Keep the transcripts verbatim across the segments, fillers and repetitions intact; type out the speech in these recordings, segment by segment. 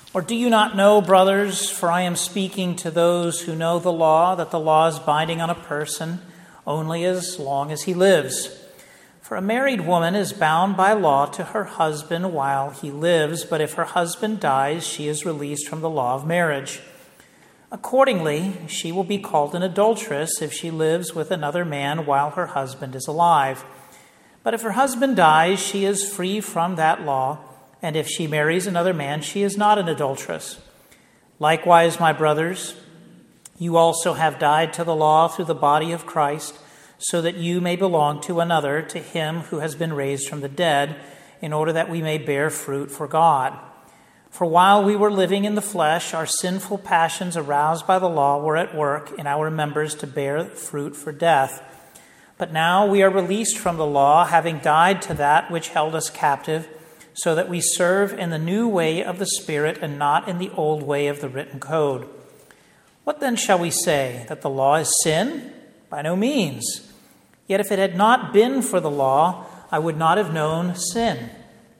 Or do you not know, brothers, for I am speaking to those who know the law, that the law is binding on a person only as long as he lives? For a married woman is bound by law to her husband while he lives, but if her husband dies, she is released from the law of marriage. Accordingly, she will be called an adulteress if she lives with another man while her husband is alive. But if her husband dies, she is free from that law, and if she marries another man, she is not an adulteress. Likewise, my brothers, you also have died to the law through the body of Christ, so that you may belong to another, to him who has been raised from the dead, in order that we may bear fruit for God. For while we were living in the flesh, our sinful passions aroused by the law were at work in our members to bear fruit for death. But now we are released from the law, having died to that which held us captive, so that we serve in the new way of the Spirit and not in the old way of the written code. What then shall we say? That the law is sin? By no means. Yet if it had not been for the law, I would not have known sin.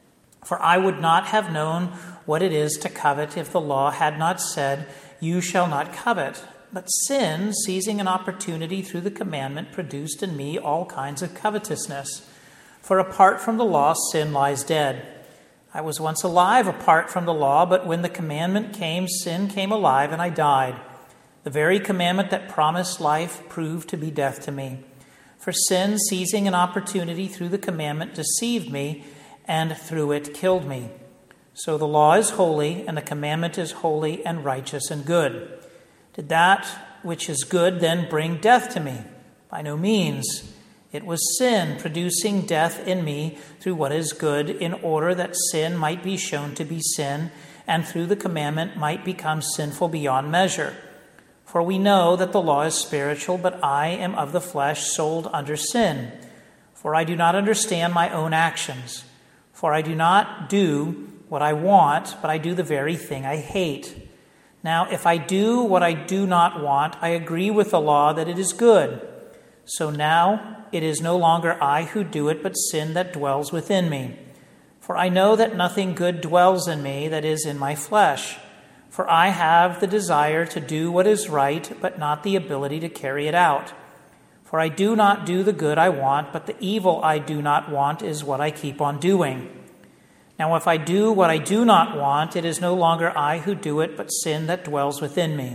For I would not have known what it is to covet if the law had not said, "You shall not covet." But sin, seizing an opportunity through the commandment, produced in me all kinds of covetousness. For apart from the law, sin lies dead. I was once alive apart from the law, but when the commandment came, sin came alive and I died. The very commandment that promised life proved to be death to me. For sin, seizing an opportunity through the commandment, deceived me, and through it killed me. So the law is holy, and the commandment is holy and righteous and good. Did that which is good then bring death to me? By no means. It was sin producing death in me through what is good, in order that sin might be shown to be sin, and through the commandment might become sinful beyond measure. For we know that the law is spiritual, but I am of the flesh, sold under sin. For I do not understand my own actions. For I do not do what I want, but I do the very thing I hate. Now, if I do what I do not want, I agree with the law that it is good. So now it is no longer I who do it, but sin that dwells within me. For I know that nothing good dwells in me, that is, in my flesh. For I have the desire to do what is right, but not the ability to carry it out. For I do not do the good I want, but the evil I do not want is what I keep on doing. Now if I do what I do not want, it is no longer I who do it, but sin that dwells within me.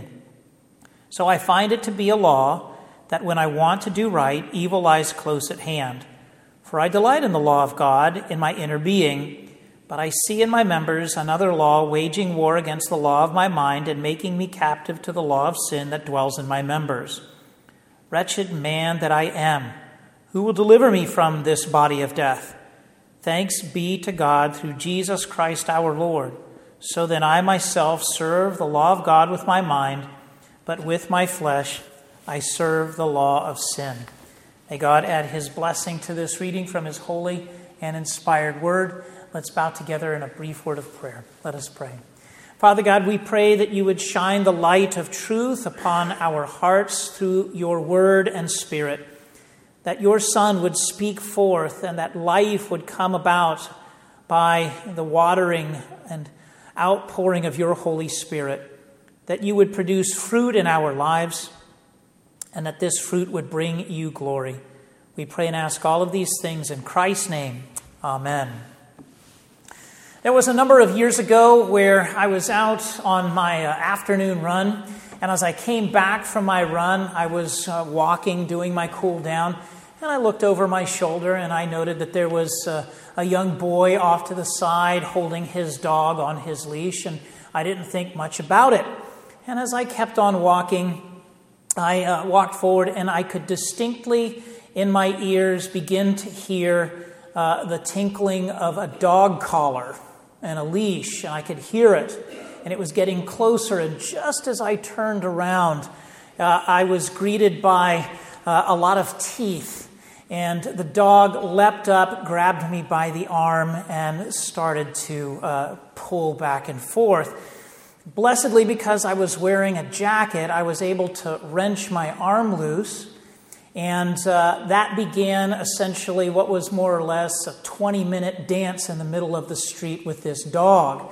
So I find it to be a law, that when I want to do right, evil lies close at hand. For I delight in the law of God in my inner being, but I see in my members another law waging war against the law of my mind and making me captive to the law of sin that dwells in my members. Wretched man that I am, who will deliver me from this body of death? Thanks be to God through Jesus Christ our Lord. So then I myself serve the law of God with my mind, but with my flesh I serve the law of sin. May God add his blessing to this reading from his holy and inspired word. Let's bow together in a brief word of prayer. Let us pray. Father God, we pray that you would shine the light of truth upon our hearts through your word and spirit, that your Son would speak forth and that life would come about by the watering and outpouring of your Holy Spirit, that you would produce fruit in our lives, and that this fruit would bring you glory. We pray and ask all of these things in Christ's name. Amen. There was a number of years ago where I was out on my uh, afternoon run, and as I came back from my run, I was uh, walking, doing my cool down, and I looked over my shoulder and I noted that there was uh, a young boy off to the side holding his dog on his leash, and I didn't think much about it. And as I kept on walking, I uh, walked forward and I could distinctly in my ears begin to hear uh, the tinkling of a dog collar and a leash, and I could hear it, and it was getting closer, and just as I turned around, uh, I was greeted by uh, a lot of teeth, and the dog leapt up, grabbed me by the arm, and started to uh, pull back and forth. Blessedly, because I was wearing a jacket, I was able to wrench my arm loose, and uh, that began essentially what was more or less a twenty-minute dance in the middle of the street with this dog.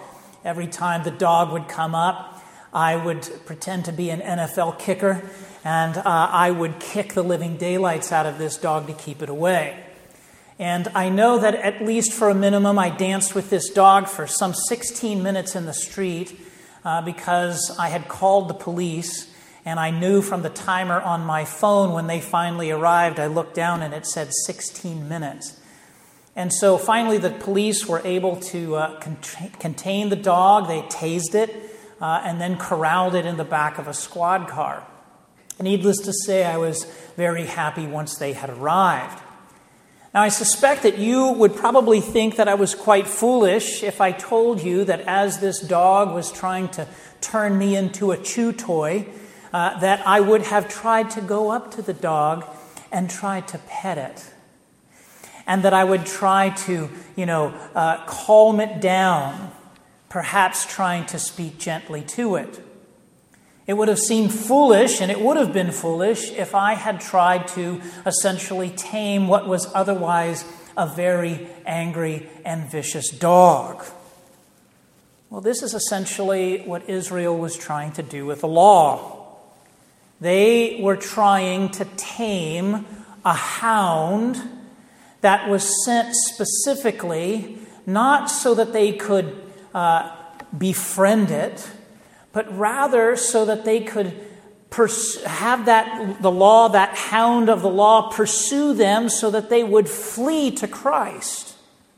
Every time the dog would come up, I would pretend to be an N F L kicker, and uh, I would kick the living daylights out of this dog to keep it away. And I know that at least for a minimum, I danced with this dog for some sixteen minutes in the street uh, because I had called the police, and I knew from the timer on my phone when they finally arrived, I looked down and it said sixteen minutes. And so finally the police were able to uh, cont- contain the dog. They tased it uh, and then corralled it in the back of a squad car. Needless to say, I was very happy once they had arrived. Now, I suspect that you would probably think that I was quite foolish if I told you that as this dog was trying to turn me into a chew toy, uh, that I would have tried to go up to the dog and try to pet it. And that I would try to, you know, uh, calm it down, perhaps trying to speak gently to it. It would have seemed foolish, and it would have been foolish, if I had tried to essentially tame what was otherwise a very angry and vicious dog. Well, this is essentially what Israel was trying to do with the law. They were trying to tame a hound that was sent specifically, not so that they could uh, befriend it, but rather so that they could pers- have that the law, that hound of the law, pursue them so that they would flee to Christ.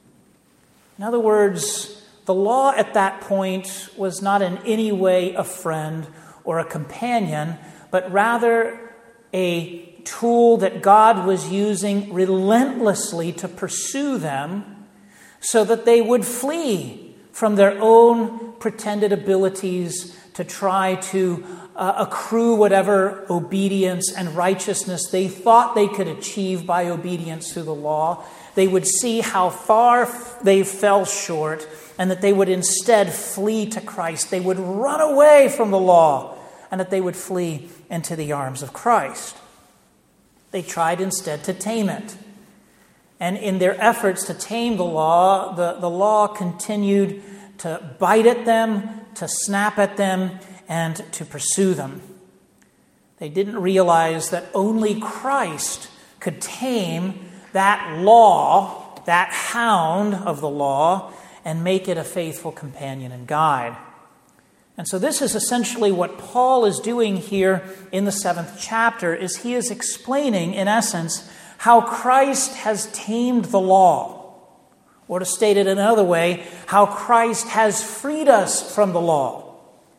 In other words, the law at that point was not in any way a friend or a companion, but rather a tool that God was using relentlessly to pursue them so that they would flee from their own pretended abilities to try to uh, accrue whatever obedience and righteousness they thought they could achieve by obedience to the law. They would see how far they fell short, and that they would instead flee to Christ. They would run away from the law, and that they would flee into the arms of Christ. They tried instead to tame it. And in their efforts to tame the law, the, the law continued to bite at them, to snap at them, and to pursue them. They didn't realize that only Christ could tame that law, that hound of the law, and make it a faithful companion and guide. And so this is essentially what Paul is doing here in the seventh chapter, is he is explaining, in essence, how Christ has tamed the law. Or to state it another way, how Christ has freed us from the law.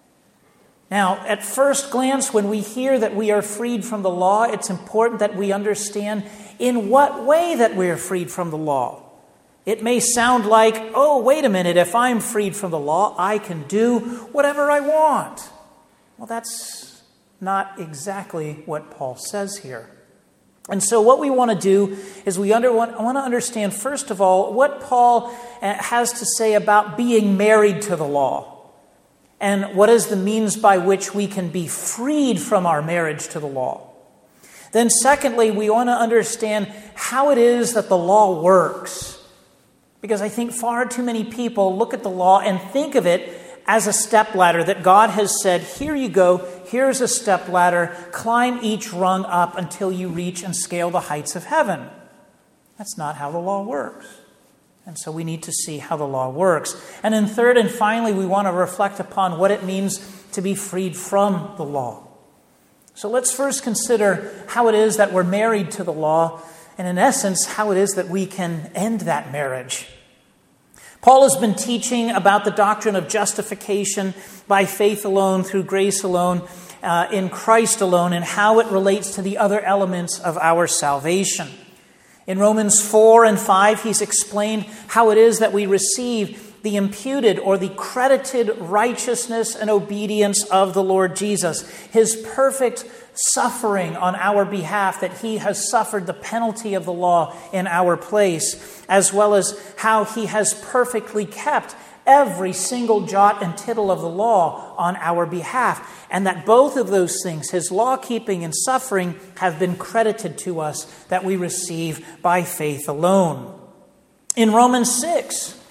Now, at first glance, when we hear that we are freed from the law, it's important that we understand in what way that we are freed from the law. It may sound like, oh, wait a minute, if I'm freed from the law, I can do whatever I want. Well, that's not exactly what Paul says here. And so what we want to do is we under, want, want to understand, first of all, what Paul has to say about being married to the law, and what is the means by which we can be freed from our marriage to the law. Then secondly, we want to understand how it is that the law works. Because I think far too many people look at the law and think of it as a stepladder that God has said, here you go, here's a stepladder, climb each rung up until you reach and scale the heights of heaven. That's not how the law works. And so we need to see how the law works. And then third and finally, we want to reflect upon what it means to be freed from the law. So let's first consider how it is that we're married to the law, and in essence, how it is that we can end that marriage. Paul has been teaching about the doctrine of justification by faith alone, through grace alone, uh, in Christ alone, and how it relates to the other elements of our salvation. In Romans four and five, he's explained how it is that we receive the imputed or the credited righteousness and obedience of the Lord Jesus, his perfect suffering on our behalf, that he has suffered the penalty of the law in our place, as well as how he has perfectly kept every single jot and tittle of the law on our behalf, and that both of those things, his law-keeping and suffering, have been credited to us, that we receive by faith alone. In Romans six,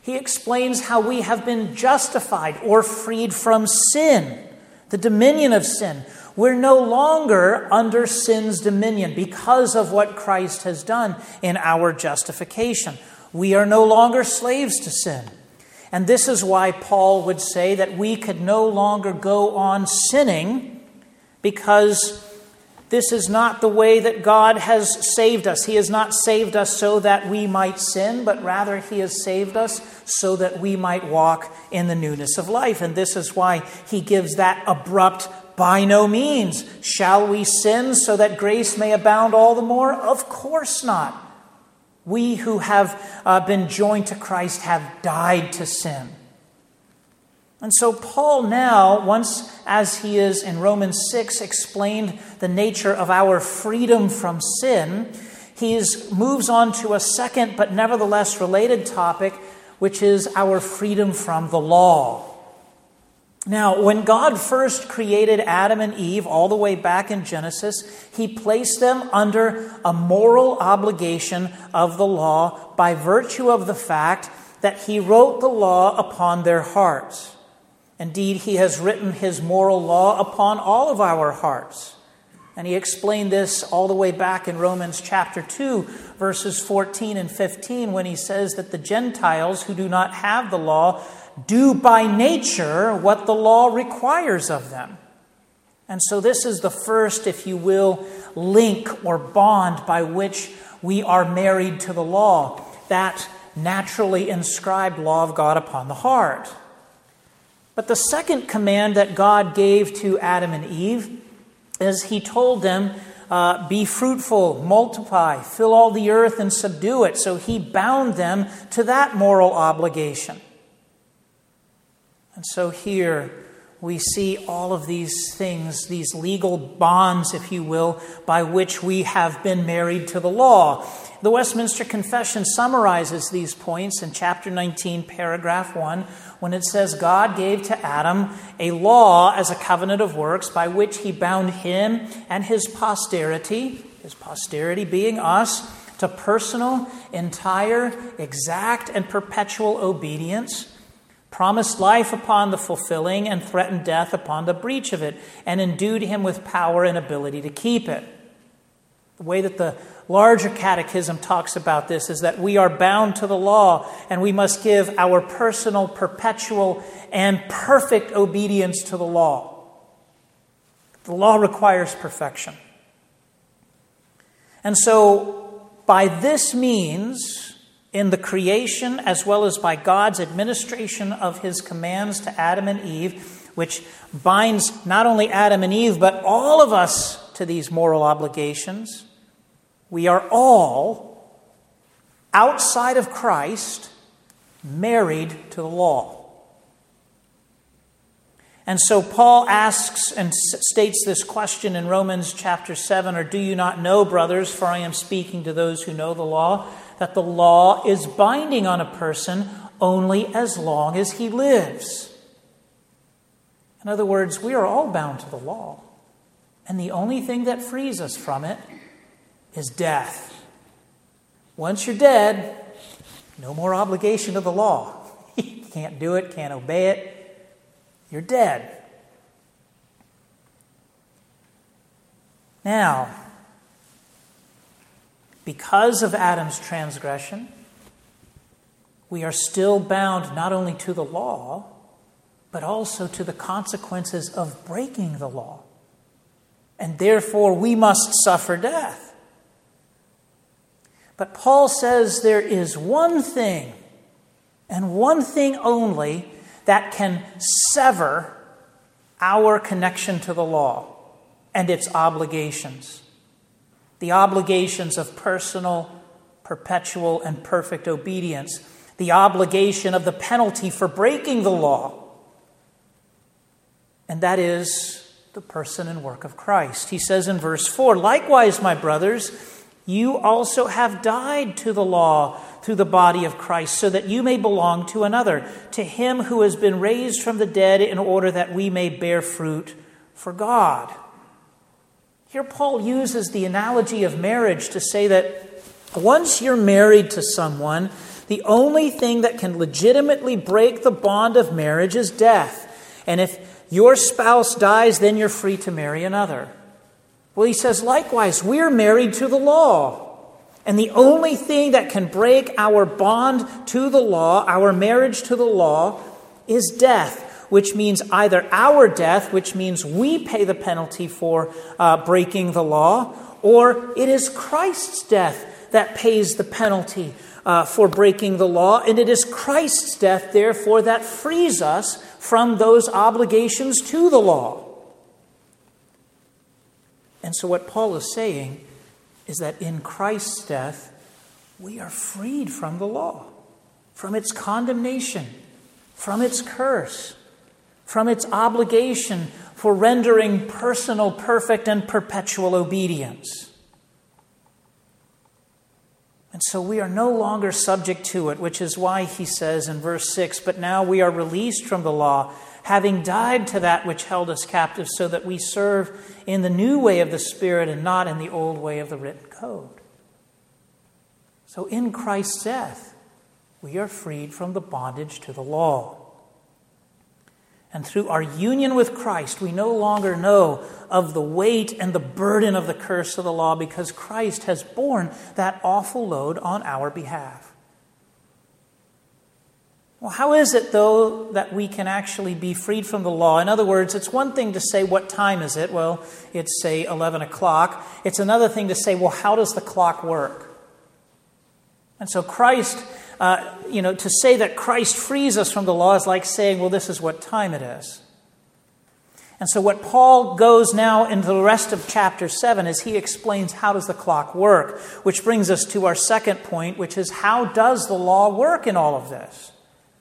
He explains how we have been justified or freed from sin, the dominion of sin. We're no longer under sin's dominion because of what Christ has done in our justification. We are no longer slaves to sin. And this is why Paul would say that we could no longer go on sinning, because this is not the way that God has saved us. He has not saved us so that we might sin, but rather He has saved us so that we might walk in the newness of life. And this is why He gives that abrupt, by no means. Shall we sin so that grace may abound all the more? Of course not. We who have uh, been joined to Christ have died to sin. And so Paul now, once as he is in Romans six, explained the nature of our freedom from sin, he moves on to a second but nevertheless related topic, which is our freedom from the law. Now, when God first created Adam and Eve all the way back in Genesis, He placed them under a moral obligation of the law by virtue of the fact that He wrote the law upon their hearts. Indeed, He has written His moral law upon all of our hearts. And He explained this all the way back in Romans chapter two, verses fourteen and fifteen, when He says that the Gentiles who do not have the law do by nature what the law requires of them. And so this is the first, if you will, link or bond by which we are married to the law, that naturally inscribed law of God upon the heart. But the second command that God gave to Adam and Eve is He told them, uh, be fruitful, multiply, fill all the earth and subdue it. So He bound them to that moral obligation. And so here we see all of these things, these legal bonds, if you will, by which we have been married to the law. The Westminster Confession summarizes these points in chapter nineteen, paragraph one, when it says, God gave to Adam a law as a covenant of works by which He bound him and his posterity, his posterity being us, to personal, entire, exact, and perpetual obedience, promised life upon the fulfilling, and threatened death upon the breach of it, and endued him with power and ability to keep it. The way that the larger catechism talks about this is that we are bound to the law, and we must give our personal, perpetual, and perfect obedience to the law. The law requires perfection. And so, by this means, in the creation, as well as by God's administration of His commands to Adam and Eve, which binds not only Adam and Eve, but all of us to these moral obligations, we are all, outside of Christ, married to the law. And so Paul asks and states this question in Romans chapter seven, or do you not know, brothers, for I am speaking to those who know the law, that the law is binding on a person only as long as he lives. In other words, we are all bound to the law. And the only thing that frees us from it is death. Once you're dead, no more obligation to the law. You can't do it, can't obey it. You're dead. Now, because of Adam's transgression, we are still bound not only to the law, but also to the consequences of breaking the law. And therefore, we must suffer death. But Paul says there is one thing, and one thing only, that can sever our connection to the law and its obligations. The obligations of personal, perpetual, and perfect obedience. The obligation of the penalty for breaking the law. And that is the person and work of Christ. He says in verse four, likewise, my brothers, you also have died to the law through the body of Christ, so that you may belong to another, to Him who has been raised from the dead, in order that we may bear fruit for God. Here Paul uses the analogy of marriage to say that once you're married to someone, The only thing that can legitimately break the bond of marriage is death. And if your spouse dies, then you're free to marry another. Well, he says, likewise, we're married to the law. And the only thing that can break our bond to the law, our marriage to the law, is death, which means either our death, which means we pay the penalty for uh, breaking the law, or it is Christ's death that pays the penalty uh, for breaking the law. And it is Christ's death, therefore, that frees us from those obligations to the law. And so what Paul is saying is that in Christ's death, we are freed from the law, from its condemnation, from its curse, from its obligation for rendering personal, perfect, and perpetual obedience. And so we are no longer subject to it, which is why he says in verse six, but now we are released from the law, having died to that which held us captive, so that we serve in the new way of the Spirit and not in the old way of the written code. So in Christ's death, we are freed from the bondage to the law. And through our union with Christ, we no longer know of the weight and the burden of the curse of the law, because Christ has borne that awful load on our behalf. Well, how is it, though, that we can actually be freed from the law? In other words, it's one thing to say, what time is it? Well, it's, say, eleven o'clock. It's another thing to say, well, how does the clock work? And so Christ, uh, you know, to say that Christ frees us from the law is like saying, well, this is what time it is. And so what Paul goes now into the rest of chapter seven is he explains how does the clock work, which brings us to our second point, which is how does the law work in all of this?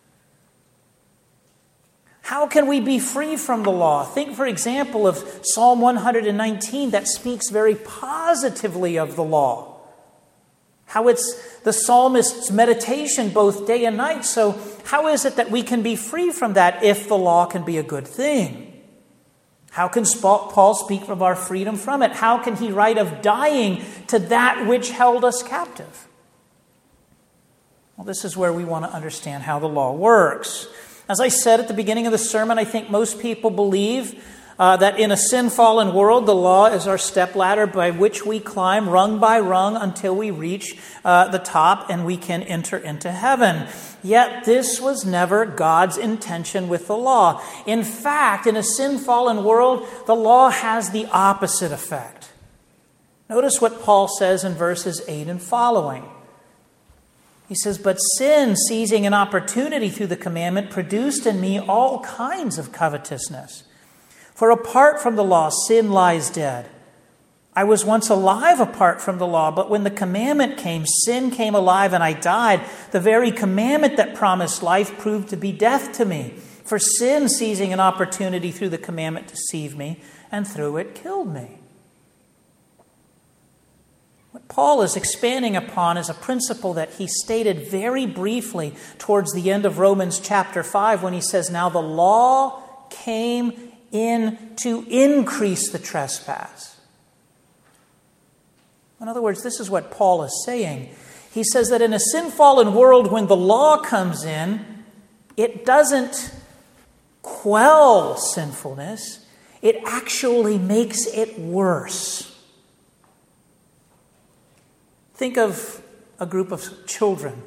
How can we be free from the law? Think, for example, of Psalm one nineteen that speaks very positively of the law. How it's the psalmist's meditation both day and night. So how is it that we can be free from that if the law can be a good thing? How can Paul speak of our freedom from it? How can he write of dying to that which held us captive? Well, this is where we want to understand how the law works. As I said at the beginning of the sermon, I think most people believe uh, that in a sin-fallen world, the law is our stepladder by which we climb rung by rung until we reach uh, the top and we can enter into heaven. Yet this was never God's intention with the law. In fact, in a sin-fallen world, the law has the opposite effect. Notice what Paul says in verses eight and following. He says, but sin, seizing an opportunity through the commandment, produced in me all kinds of covetousness. For apart from the law, sin lies dead. I was once alive apart from the law, but when the commandment came, sin came alive and I died. The very commandment that promised life proved to be death to me. For sin, seizing an opportunity through the commandment, deceived me, and through it killed me. What Paul is expanding upon is a principle that he stated very briefly towards the end of Romans chapter five when he says, now the law came in to increase the trespass. In other words, this is what Paul is saying. He says that in a sin-fallen world, when the law comes in, it doesn't quell sinfulness. It actually makes it worse. Think of a group of children,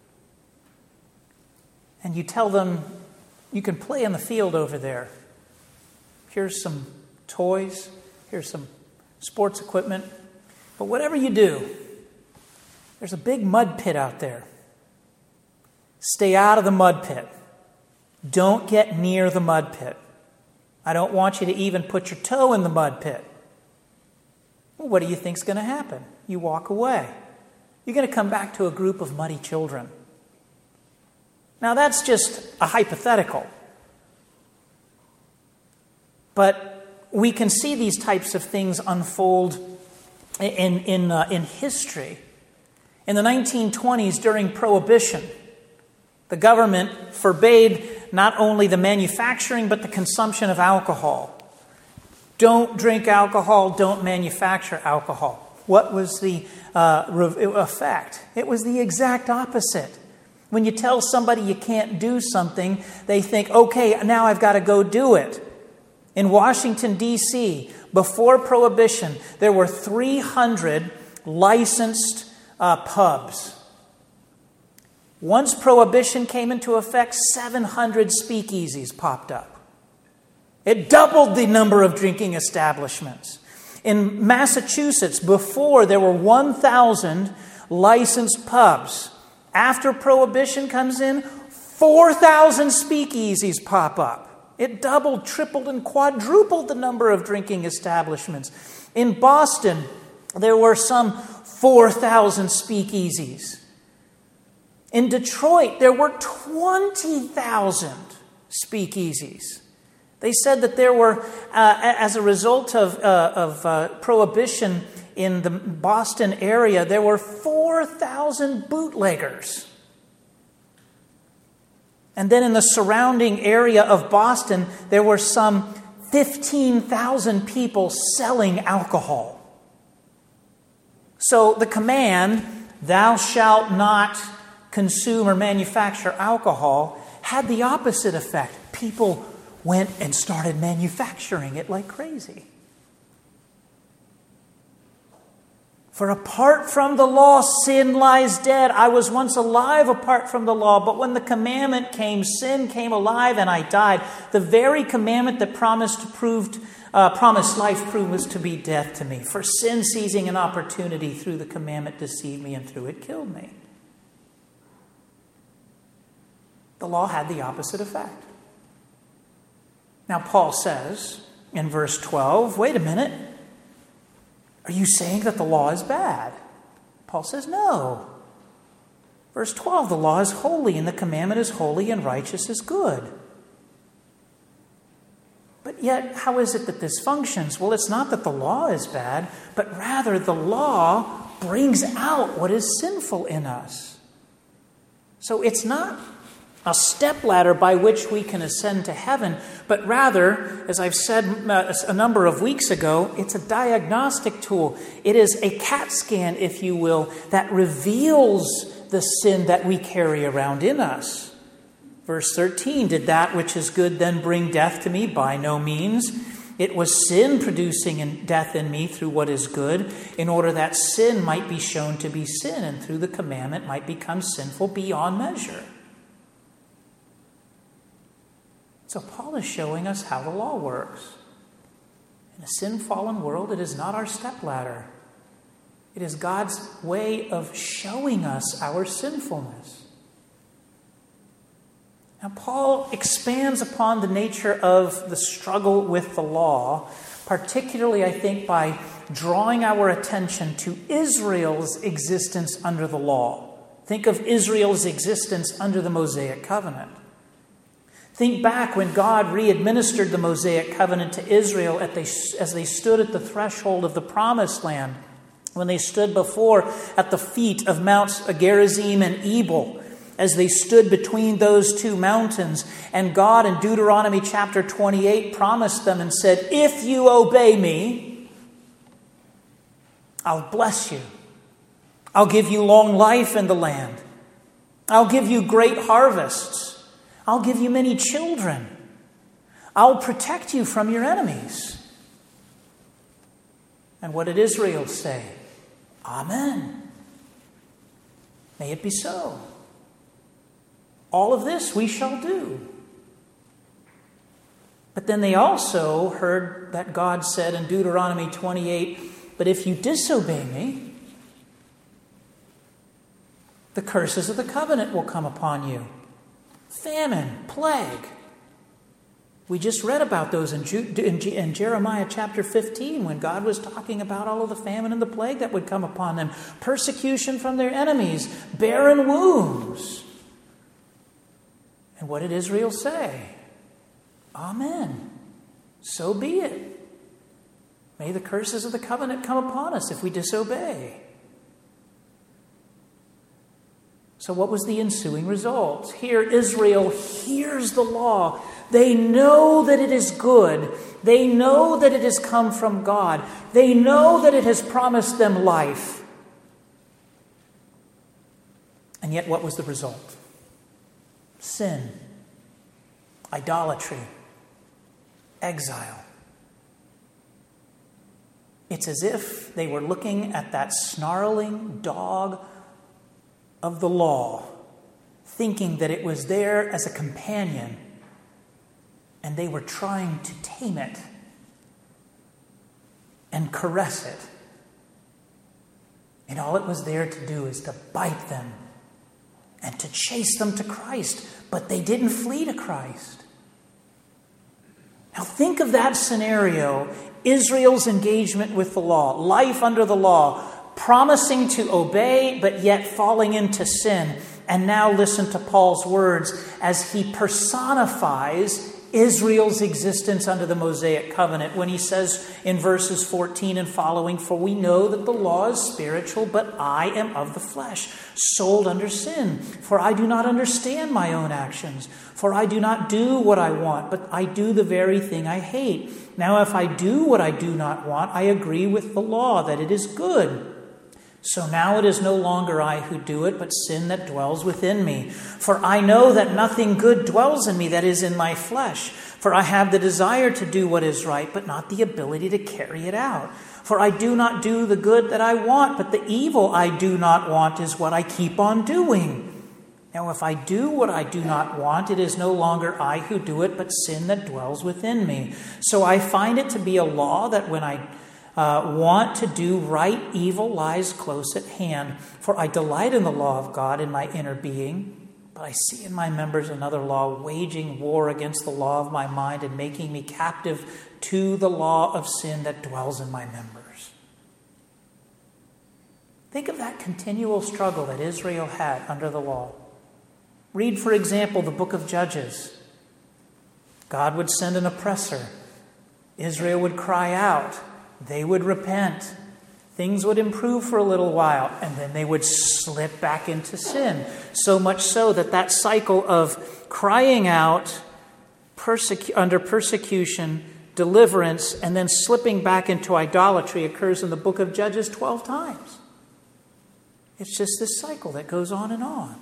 and you tell them, you can play in the field over there. Here's some toys, here's some sports equipment, but whatever you do, there's a big mud pit out there. Stay out of the mud pit. Don't get near the mud pit. I don't want you to even put your toe in the mud pit. Well, what do you think's going to happen? You walk away. You're going to come back to a group of muddy children. Now, that's just a hypothetical. But we can see these types of things unfold in, in, uh, in history. In the nineteen twenties, during Prohibition, the government forbade not only the manufacturing but the consumption of alcohol. Don't drink alcohol, don't manufacture alcohol. What was the uh, effect? It was the exact opposite. When you tell somebody you can't do something, they think, okay, now I've got to go do it. In Washington, D C, before Prohibition, there were three hundred licensed uh, pubs. Once Prohibition came into effect, seven hundred speakeasies popped up. It doubled the number of drinking establishments. In Massachusetts, before, there were one thousand licensed pubs. After Prohibition comes in, four thousand speakeasies pop up. It doubled, tripled, and quadrupled the number of drinking establishments. In Boston, there were some four thousand speakeasies. In Detroit, there were twenty thousand speakeasies. They said that there were, uh, as a result of, uh, of uh, Prohibition in the Boston area, there were four thousand bootleggers. And then in the surrounding area of Boston, there were some fifteen thousand people selling alcohol. So the command, thou shalt not consume or manufacture alcohol, had the opposite effect. People went and started manufacturing it like crazy. For apart from the law, sin lies dead. I was once alive apart from the law, but when the commandment came, sin came alive and I died. The very commandment that promised proved, uh, promised life proved to be death to me. For sin, seizing an opportunity through the commandment, deceived me, and through it killed me. The law had the opposite effect. Now Paul says in verse twelve, wait a minute. Are you saying that the law is bad? Paul says, no. Verse twelve, the law is holy, and the commandment is holy, and righteous is good. But yet, how is it that this functions? Well, it's not that the law is bad, but rather the law brings out what is sinful in us. So it's not a stepladder by which we can ascend to heaven, but rather, as I've said a number of weeks ago, it's a diagnostic tool. It is a CAT scan, if you will, that reveals the sin that we carry around in us. Verse thirteen, did that which is good then bring death to me? By no means. It was sin producing death in me through what is good, in order that sin might be shown to be sin, and through the commandment might become sinful beyond measure. So Paul is showing us how the law works. In a sin-fallen world, it is not our stepladder. It is God's way of showing us our sinfulness. Now, Paul expands upon the nature of the struggle with the law, particularly, I think, by drawing our attention to Israel's existence under the law. Think of Israel's existence under the Mosaic covenant. Think back when God re-administered the Mosaic covenant to Israel as they stood at the threshold of the promised land, when they stood before at the feet of Mounts Gerizim and Ebal, as they stood between those two mountains. And God in Deuteronomy chapter twenty-eight promised them and said, if you obey me, I'll bless you. I'll give you long life in the land. I'll give you great harvests. I'll give you many children. I'll protect you from your enemies. And what did Israel say? Amen. May it be so. All of this we shall do. But then they also heard that God said in Deuteronomy twenty-eight, but if you disobey me, the curses of the covenant will come upon you. Famine, plague. We just read about those in, Ju- in, G- in Jeremiah chapter fifteen when God was talking about all of the famine and the plague that would come upon them. Persecution from their enemies, barren wombs. And what did Israel say? Amen. So be it. May the curses of the covenant come upon us if we disobey. So what was the ensuing result? Here Israel hears the law. They know that it is good. They know that it has come from God. They know that it has promised them life. And yet what was the result? sin, idolatry, exile. It's as if they were looking at that snarling dog of the law, thinking that it was there as a companion, and they were trying to tame it and caress it. And all it was there to do is to bite them and to chase them to Christ. But they didn't flee to Christ. Now think of that scenario, Israel's engagement with the law, life under the law, promising to obey, but yet falling into sin. And now listen to Paul's words as he personifies Israel's existence under the Mosaic covenant when he says in verses fourteen and following, "For we know that the law is spiritual, but I am of the flesh, sold under sin. For I do not understand my own actions. For I do not do what I want, but I do the very thing I hate. Now if I do what I do not want, I agree with the law that it is good. So now it is no longer I who do it, but sin that dwells within me. For I know that nothing good dwells in me, that is in my flesh. For I have the desire to do what is right, but not the ability to carry it out. For I do not do the good that I want, but the evil I do not want is what I keep on doing. Now if I do what I do not want, it is no longer I who do it, but sin that dwells within me. So I find it to be a law that when I Uh, want to do right, evil lies close at hand. For I delight in the law of God in my inner being, but I see in my members another law, waging war against the law of my mind and making me captive to the law of sin that dwells in my members." Think of that continual struggle that Israel had under the law. Read, for example, the book of Judges. God would send an oppressor. Israel would cry out. They would repent. Things would improve for a little while, and then they would slip back into sin. So much so that that cycle of crying out persecu- under persecution, deliverance, and then slipping back into idolatry occurs in the book of Judges twelve times. It's just this cycle that goes on and on.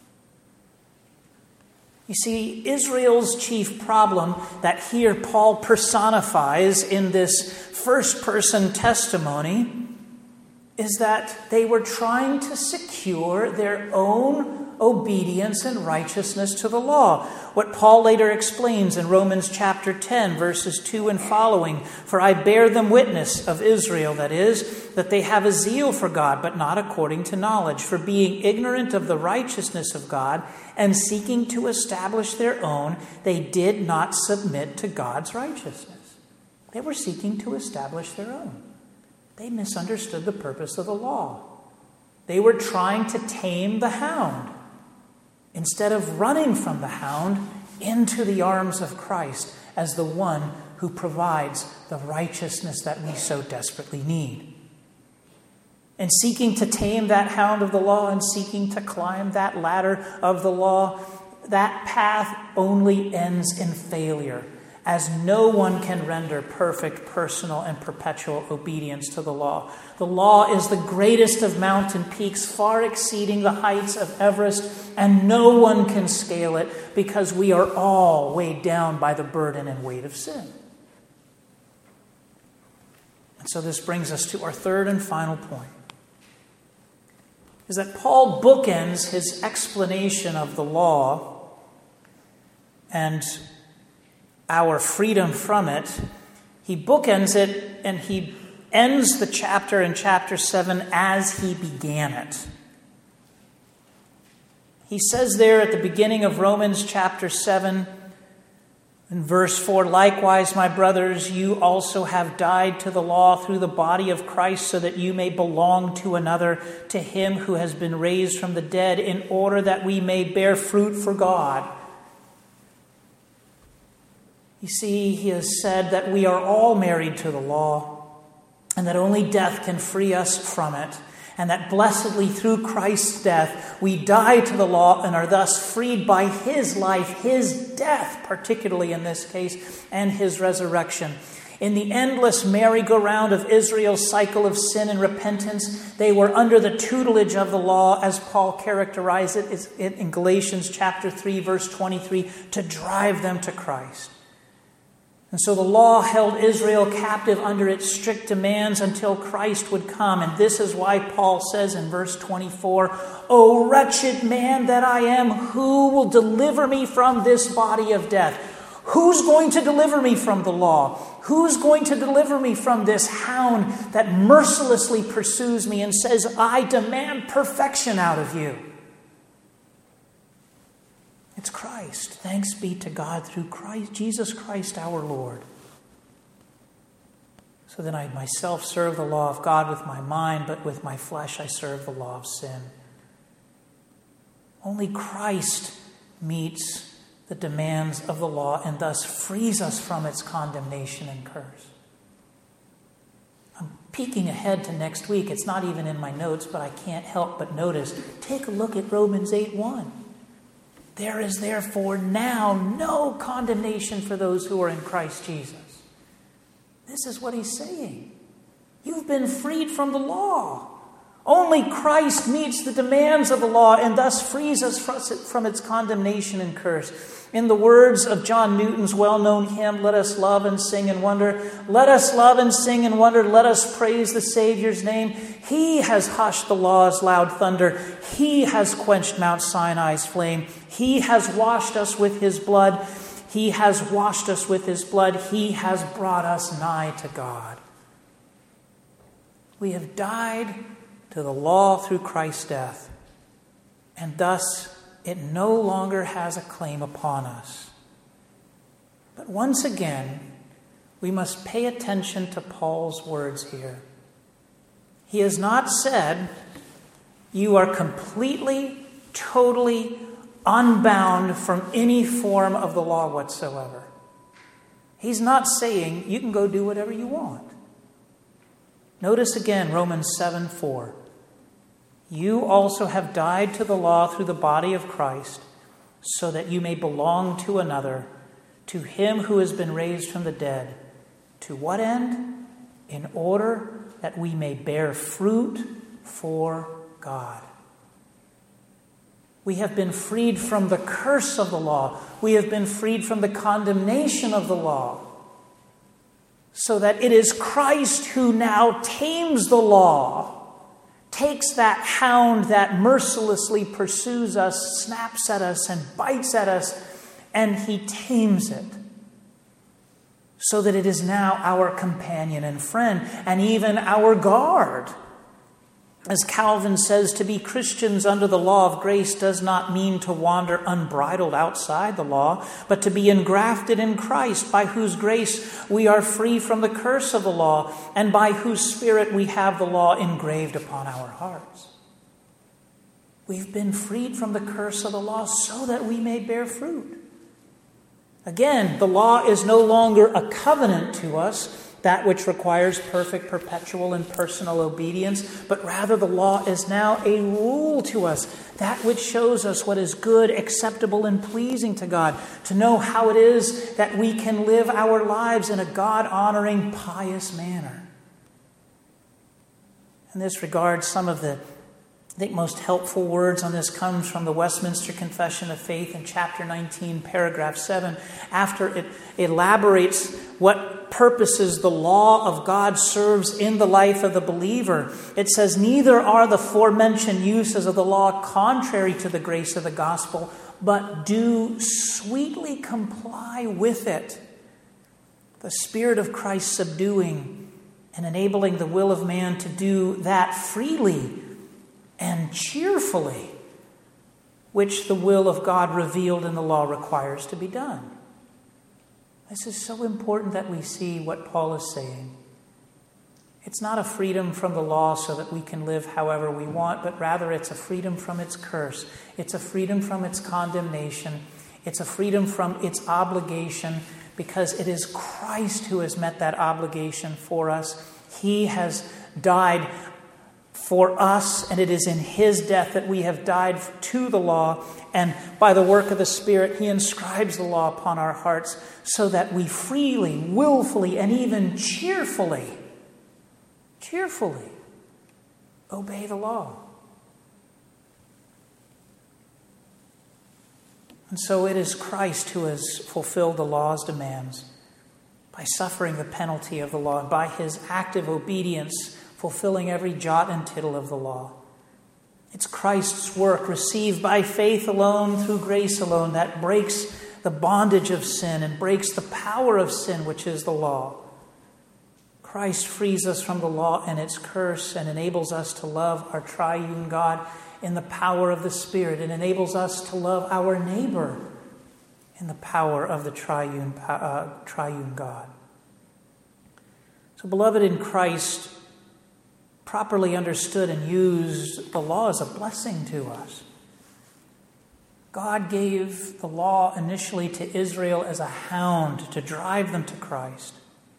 You see, Israel's chief problem that here Paul personifies in this first-person testimony is that they were trying to secure their own obedience and righteousness to the law. What Paul later explains in Romans chapter ten, verses two and following, "For I bear them witness," of Israel, that is, "that they have a zeal for God, but not according to knowledge. For being ignorant of the righteousness of God and seeking to establish their own, they did not submit to God's righteousness." They were seeking to establish their own. They misunderstood the purpose of the law. They were trying to tame the hound instead of running from the hound into the arms of Christ as the one who provides the righteousness that we so desperately need. And seeking to tame that hound of the law and seeking to climb that ladder of the law, that path only ends in failure, as no one can render perfect, personal, and perpetual obedience to the law. The law is the greatest of mountain peaks, far exceeding the heights of Everest, and no one can scale it because we are all weighed down by the burden and weight of sin. And so this brings us to our third and final point, is that Paul bookends his explanation of the law and our freedom from it. He bookends it and he ends the chapter in chapter seven as he began it. He says there at the beginning of Romans chapter seven, in verse four, "Likewise, my brothers, you also have died to the law through the body of Christ, so that you may belong to another, to him who has been raised from the dead, in order that we may bear fruit for God." You see, he has said that we are all married to the law and that only death can free us from it. And that blessedly through Christ's death, we die to the law and are thus freed by his life, his death, particularly in this case, and his resurrection. In the endless merry-go-round of Israel's cycle of sin and repentance, they were under the tutelage of the law, as Paul characterized it in Galatians chapter three, verse twenty-three, to drive them to Christ. And so the law held Israel captive under its strict demands until Christ would come. And this is why Paul says in verse twenty-four, "O wretched man that I am, who will deliver me from this body of death?" Who's going to deliver me from the law? Who's going to deliver me from this hound that mercilessly pursues me and says, "I demand perfection out of you"? It's Christ. Thanks be to God through Christ, Jesus Christ our Lord. So then I myself serve the law of God with my mind, but with my flesh I serve the law of sin. Only Christ meets the demands of the law and thus frees us from its condemnation and curse. I'm peeking ahead to next week. It's not even in my notes, but I can't help but notice. Take a look at Romans eight one. There is therefore now no condemnation for those who are in Christ Jesus. This is what he's saying. You've been freed from the law. Only Christ meets the demands of the law and thus frees us from its condemnation and curse. In the words of John Newton's well-known hymn, "Let us love and sing and wonder. Let us love and sing and wonder. Let us praise the Savior's name. He has hushed the law's loud thunder. He has quenched Mount Sinai's flame. He has washed us with his blood. He has washed us with his blood. He has brought us nigh to God." We have died to the law through Christ's death, and thus it no longer has a claim upon us. But once again, we must pay attention to Paul's words here. He has not said, you are completely, totally unbound from any form of the law whatsoever. He's not saying you can go do whatever you want. Notice again Romans seven four. You also have died to the law through the body of Christ, so that you may belong to another, to him who has been raised from the dead. To what end? In order that we may bear fruit for God. We have been freed from the curse of the law. We have been freed from the condemnation of the law. So that it is Christ who now tames the law, takes that hound that mercilessly pursues us, snaps at us, and bites at us, and he tames it. So that it is now our companion and friend, and even our guard. As Calvin says, to be Christians under the law of grace does not mean to wander unbridled outside the law, but to be engrafted in Christ, by whose grace we are free from the curse of the law, and by whose Spirit we have the law engraved upon our hearts. We've been freed from the curse of the law so that we may bear fruit. Again, the law is no longer a covenant to us, that which requires perfect, perpetual, and personal obedience, but rather the law is now a rule to us, that which shows us what is good, acceptable, and pleasing to God, to know how it is that we can live our lives in a God-honoring, pious manner. In this regard, some of the I think most helpful words on this comes from the Westminster Confession of Faith in chapter nineteen, paragraph seven, after it elaborates what purposes the law of God serves in the life of the believer. It says, neither are the forementioned uses of the law contrary to the grace of the gospel, but do sweetly comply with it. The Spirit of Christ subduing and enabling the will of man to do that freely and cheerfully, which the will of God revealed in the law requires to be done. This is so important that we see what Paul is saying. It's not a freedom from the law so that we can live however we want, but rather it's a freedom from its curse. It's a freedom from its condemnation. It's a freedom from its obligation, because it is Christ who has met that obligation for us. He has died for us, and it is in his death that we have died to the law, and by the work of the Spirit, he inscribes the law upon our hearts so that we freely, willfully, and even cheerfully, cheerfully obey the law. And so it is Christ who has fulfilled the law's demands by suffering the penalty of the law, and by his active obedience fulfilling every jot and tittle of the law. It's Christ's work, received by faith alone, through grace alone, that breaks the bondage of sin and breaks the power of sin, which is the law. Christ frees us from the law and its curse and enables us to love our triune God in the power of the Spirit, and enables us to love our neighbor in the power of the triune, uh, triune God. So, beloved, in Christ, properly understood and used, the law is a blessing to us. God gave the law initially to Israel as a hound to drive them to Christ.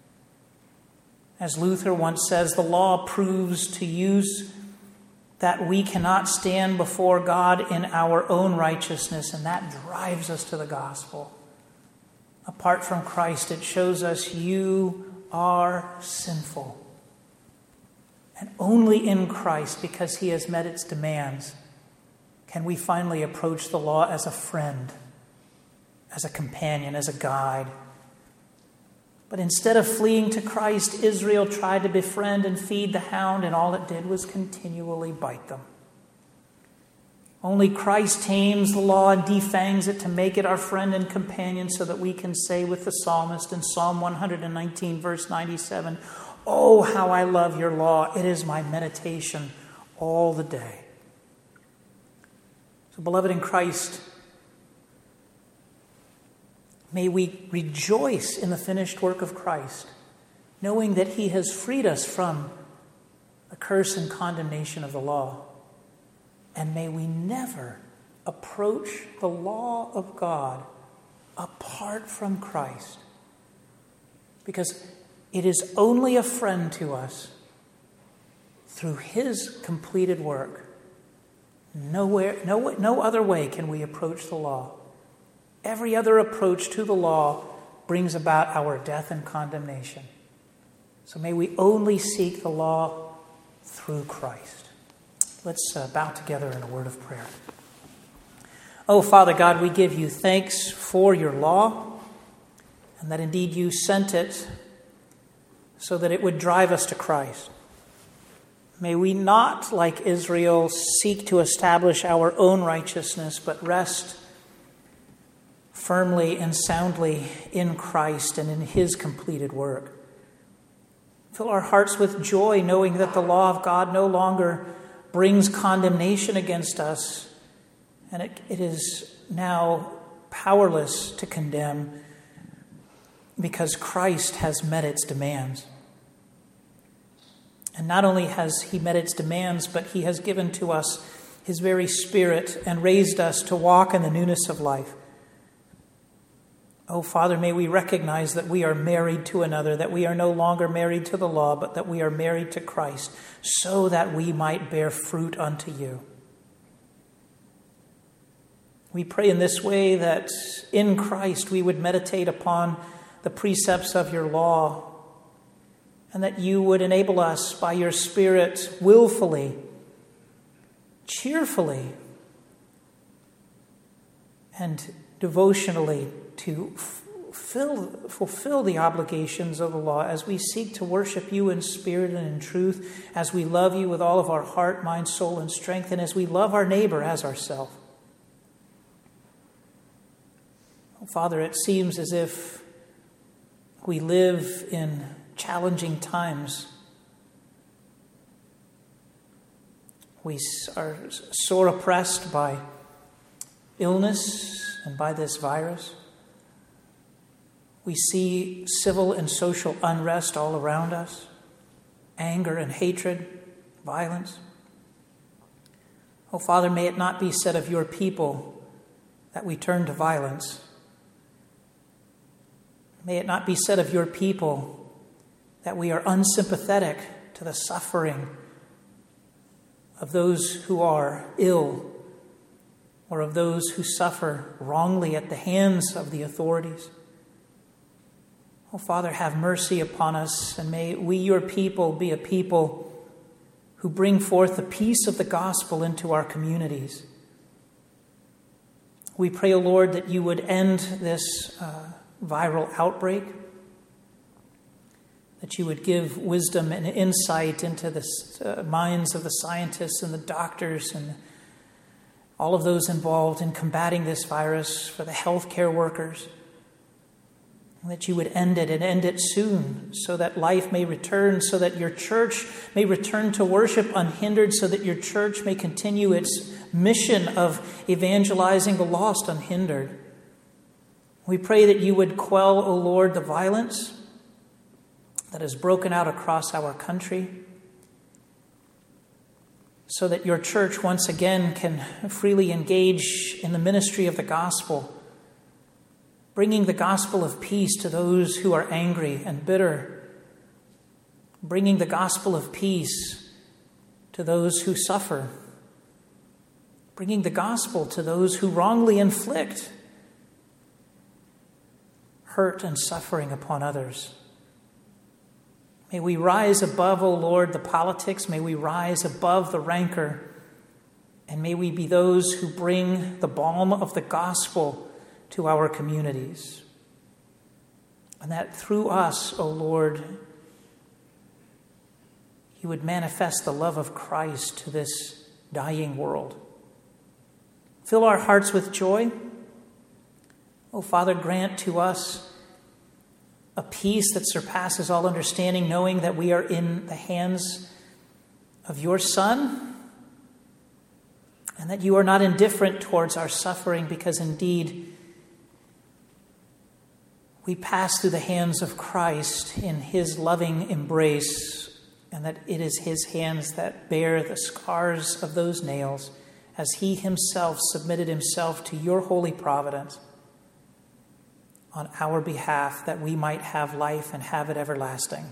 As Luther once says, the law proves to use that we cannot stand before God in our own righteousness, and that drives us to the gospel. Apart from Christ, it shows us you are sinful. And only in Christ, because he has met its demands, can we finally approach the law as a friend, as a companion, as a guide. But instead of fleeing to Christ, Israel tried to befriend and feed the hound, and all it did was continually bite them. Only Christ tames the law and defangs it to make it our friend and companion, so that we can say with the psalmist in Psalm one nineteen, verse ninety-seven, "Oh, how I love your law. It is my meditation all the day." So, beloved in Christ, may we rejoice in the finished work of Christ, knowing that he has freed us from the curse and condemnation of the law. And may we never approach the law of God apart from Christ, because it is only a friend to us through his completed work. Nowhere, no, no other way can we approach the law. Every other approach to the law brings about our death and condemnation. So may we only seek the law through Christ. Let's uh, bow together in a word of prayer. Oh, Father God, we give you thanks for your law, and that indeed you sent it so that it would drive us to Christ. May we not, like Israel, seek to establish our own righteousness, but rest firmly and soundly in Christ and in his completed work. Fill our hearts with joy, knowing that the law of God no longer brings condemnation against us, and it, it is now powerless to condemn because Christ has met its demands. And not only has he met its demands, but he has given to us his very Spirit and raised us to walk in the newness of life. Oh, Father, may we recognize that we are married to another, that we are no longer married to the law, but that we are married to Christ, so that we might bear fruit unto you. We pray in this way that in Christ we would meditate upon the precepts of your law, and that you would enable us by your Spirit willfully, cheerfully, and devotionally to fulfill, fulfill the obligations of the law as we seek to worship you in spirit and in truth, as we love you with all of our heart, mind, soul, and strength, and as we love our neighbor as ourselves. Oh, Father, it seems as if we live in challenging times. We are sore oppressed by illness and by this virus. We see civil and social unrest all around us, anger and hatred, violence. Oh, Father, may it not be said of your people that we turn to violence. May it not be said of your people that we are unsympathetic to the suffering of those who are ill or of those who suffer wrongly at the hands of the authorities. Oh, Father, have mercy upon us, and may we, your people, be a people who bring forth the peace of the gospel into our communities. We pray, O Lord, that you would end this uh, viral outbreak, that you would give wisdom and insight into the uh, minds of the scientists and the doctors and all of those involved in combating this virus, for the healthcare workers, and that you would end it and end it soon, so that life may return, so that your church may return to worship unhindered, so that your church may continue its mission of evangelizing the lost unhindered. We pray that you would quell, O Lord, the violence that has broken out across our country, so that your church once again can freely engage in the ministry of the gospel, bringing the gospel of peace to those who are angry and bitter, bringing the gospel of peace to those who suffer, bringing the gospel to those who wrongly inflict hurt and suffering upon others. May we rise above, O Lord, the politics. May we rise above the rancor. And may we be those who bring the balm of the gospel to our communities. And that through us, O Lord, you would manifest the love of Christ to this dying world. Fill our hearts with joy. O Father, grant to us a peace that surpasses all understanding, knowing that we are in the hands of your Son, and that you are not indifferent towards our suffering, because indeed we pass through the hands of Christ in his loving embrace, and that it is his hands that bear the scars of those nails, as he himself submitted himself to your holy providence on our behalf, that we might have life and have it everlasting.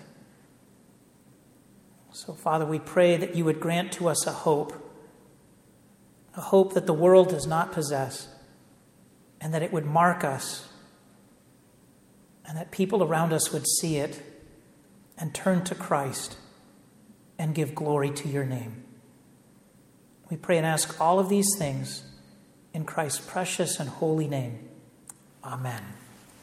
So, Father, we pray that you would grant to us a hope, a hope that the world does not possess, and that it would mark us, and that people around us would see it and turn to Christ and give glory to your name. We pray and ask all of these things in Christ's precious and holy name. Amen.